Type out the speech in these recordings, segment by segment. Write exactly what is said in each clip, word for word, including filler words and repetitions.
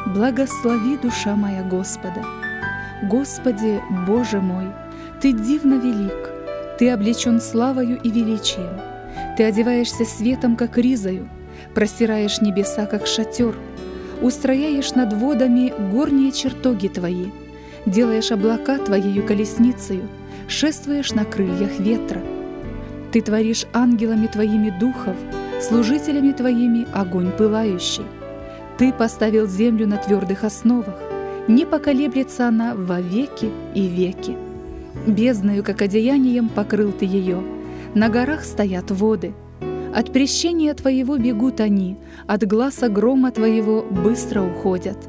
Благослови, душа моя, Господа. Господи, Боже мой, Ты дивно велик, Ты облечен славою и величием. Ты одеваешься светом, как ризою, простираешь небеса, как шатер, устрояешь над водами горние чертоги Твои, делаешь облака Твоею колесницею, шествуешь на крыльях ветра. Ты творишь ангелами Твоими духов, служителями Твоими огонь пылающий. Ты поставил землю на твердых основах, не поколеблется она во веки и веки. Бездною, как одеянием, покрыл Ты ее, на горах стоят воды. От прещения Твоего бегут они, от гласа грома Твоего быстро уходят.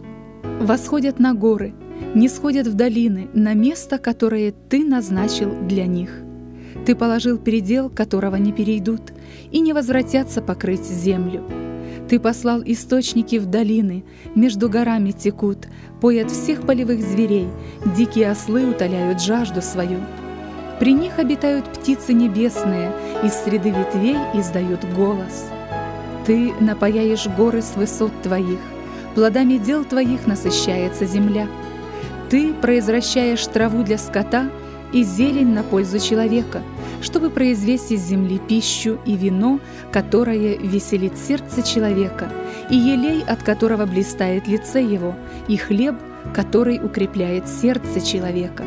Восходят на горы, не сходят в долины, на место, которое Ты назначил для них. Ты положил предел, которого не перейдут, и не возвратятся покрыть землю. Ты послал источники в долины, между горами текут, поят всех полевых зверей, дикие ослы утоляют жажду свою. При них обитают птицы небесные, из среды ветвей издают голос. Ты напояешь горы с высот Твоих, плодами дел Твоих насыщается земля. Ты произвращаешь траву для скота и зелень на пользу человека, чтобы произвести из земли пищу и вино, которое веселит сердце человека, и елей, от которого блистает лице его, и хлеб, который укрепляет сердце человека.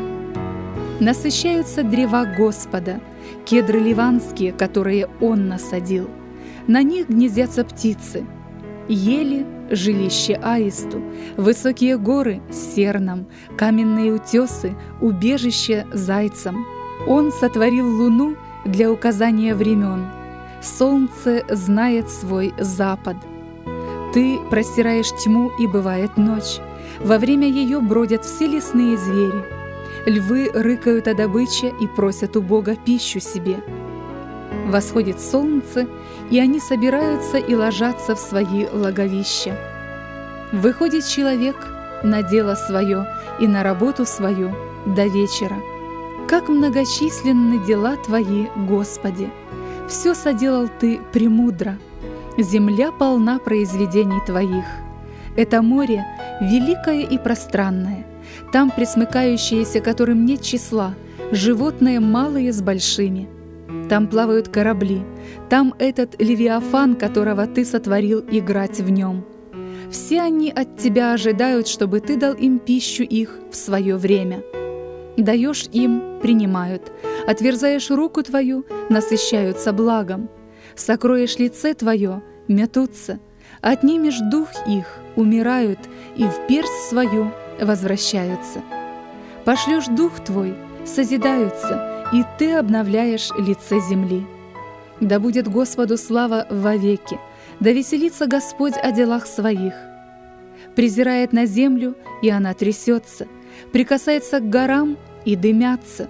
Насыщаются древа Господа, кедры ливанские, которые Он насадил. На них гнездятся птицы, ели — жилище аисту, высокие горы — сернам, каменные утесы — убежище зайцам. Он сотворил луну для указания времен, солнце знает свой запад. Ты простираешь тьму, и бывает ночь, во время ее бродят все лесные звери. Львы рыкают о добыче и просят у Бога пищу себе. Восходит солнце, и они собираются и ложатся в свои логовища. Выходит человек на дело свое и на работу свою до вечера. Как многочисленны дела Твои, Господи! Все соделал Ты премудро. Земля полна произведений Твоих. Это море великое и пространное, там пресмыкающиеся, которым нет числа, животные малые с большими. Там плавают корабли, там этот левиафан, которого Ты сотворил играть в нем. Все они от Тебя ожидают, чтобы Ты дал им пищу их в свое время. Даешь им — принимают, отверзаешь руку Твою — насыщаются благом. Сокроешь лице Твое — метутся, отнимешь дух их — умирают, и в персть свою возвращаются. Пошлешь дух Твой — созидаются, и Ты обновляешь лице земли. Да будет Господу слава вовеки, да веселится Господь о делах Своих. Презирает на землю, и она трясется, прикасается к горам, и дымятся.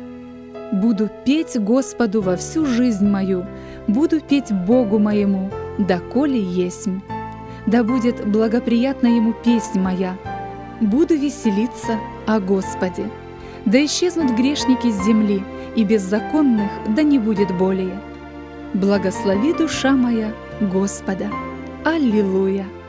Буду петь Господу во всю жизнь мою, буду петь Богу моему, доколе есмь. Да будет благоприятна Ему песнь моя, буду веселиться о Господе. Да исчезнут грешники с земли, и беззаконных да не будет более. Благослови, душа моя, Господа. Аллилуйя!